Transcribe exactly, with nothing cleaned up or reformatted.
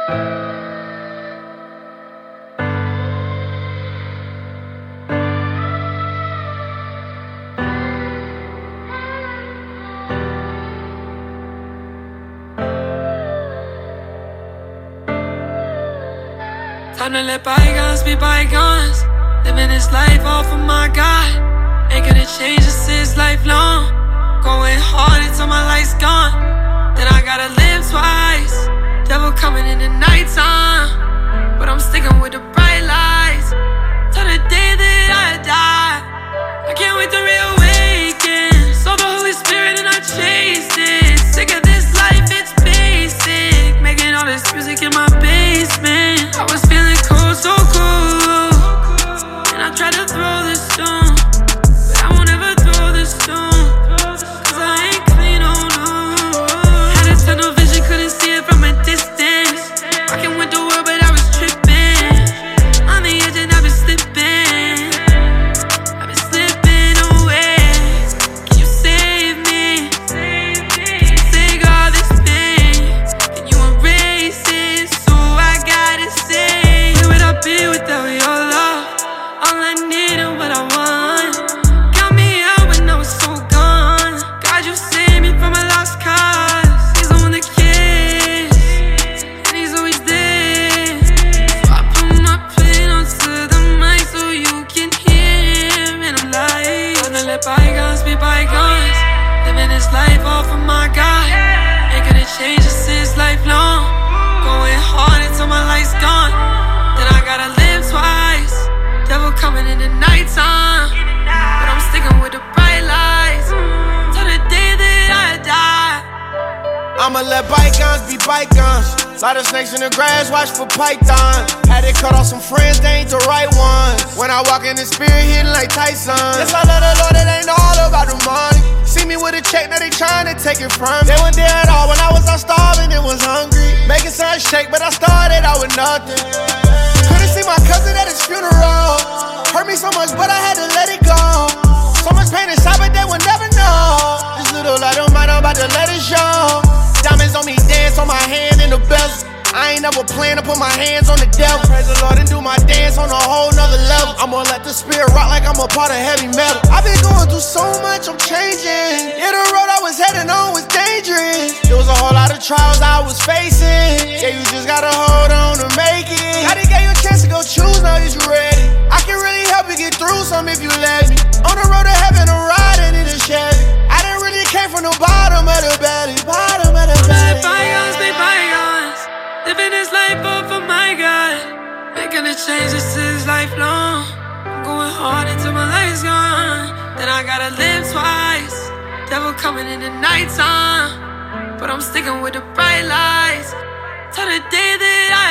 Time to let bygones be bygones. Living this life off of my God. Ain't gonna change this is lifelong. Going hard until my light's gone. Then I gotta live twice. Devil coming in the nighttime, but I'm sticking with the bright lights. Till the day that I die, I can't wait to reawaken. Saw the Holy Spirit and I chased it. Sick of this life, it's basic. Making all this music in my basement. I was feeling cold, so cool, and I tried to throw this stone, but I won't ever throw this stone, cause I ain't clean, oh no. Had a tunnel vision, couldn't see it from a distance. Rocking with the world, but I was tripping. On the edge and I've been slipping. I've been slipping away. Can you save me? Can you take all this pain? Can you erase it? So I gotta say, where would I be without your love? All I need and what I want. Got me out when I was so gone. God, you saved me from a lost cause. He's the one that cares, and he's always there. So I put my pen onto the mic so you can hear. And I'm like, I'm gonna let bygones be bygones. Living this life off of my God. Ain't gonna change this is lifelong. Going hard until my light's gone. Then I gotta live twice. Devil coming in the nighttime, but I'm sticking with the bright lights till the day that I die. I'ma let bygones be bygones. Lot of snakes in the grass, watch for pythons. Had to cut off some friends, they ain't the right ones. When I walk in the spirit, hitting like Tyson. Yes, I love the Lord, it ain't all about the money. See me with a check, now they trying to take it from me. They weren't there at all when I was out starving and was hungry. Making sun shake, but I started out with nothing. Couldn't see my cousin at his funeral. Hurt me so much, but I had to let it go. So much pain inside, but they will never know. This little light on mine, I'm about to let it show. Diamonds on me, dance on my hand in the bezel. I ain't never planned to put my hands on the devil. Praise the Lord and do my dance on a whole nother level. I'm gonna let the spirit rock like I'm a part of heavy metal. I've been going through so much, I'm changing. Yeah, the road I was heading on was dangerous. There was a whole lot of trials I was facing. Yeah, you just gotta hold on to make it. God, he gave you a chance to go choose, now is you ready? I can really help you get through some if you let me. On the road to heaven, I'm riding in a Chevy. I didn't really came from the bottom of the belly. Bottom of the belly. Let bygones be bygones. Living this life off of my God. Ain't gonna change, this is lifelong. I'm going hard until my light's gone. Then I gotta live twice. Devil coming in the nighttime, but I'm sticking with the bright lights till the day that I